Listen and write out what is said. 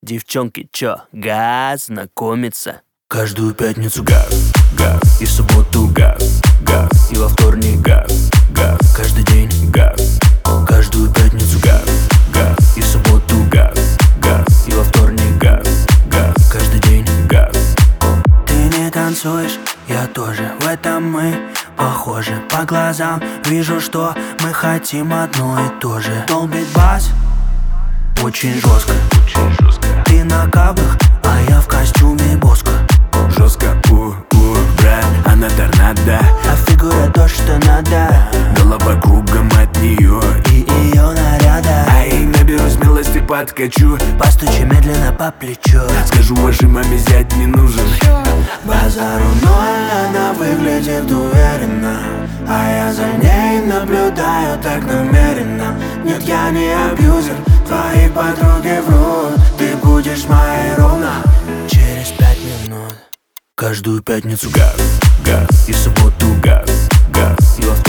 Девчонки, чё, газ, знакомиться? Каждую пятницу газ, газ. И в субботу газ, газ. И во вторник газ, газ. Каждый день газ. Каждую пятницу газ, газ. И в субботу газ, газ. И во вторник газ, газ. Каждый день газ. Ты не танцуешь, я тоже. В этом мы похожи. По глазам вижу, что мы хотим одно и то же. Долбит бас очень жестко. Ты на каблах, а я в костюме Боско. Жестко, брат, она торнадо. А фигура то, что надо. Голова кругом от нее И ее наряда. Ай, наберу смелости, подкачу. Постучи медленно по плечу. Скажу вашей маме, зять не нужен. Базару ноль, она выглядит уверенно. А я за ней наблюдаю так намеренно. Нет, я не абьюзер, твои подруги врут. Ты будешь моей ровно через 5 минут. Каждую пятницу газ, газ. И в субботу газ, газ. И во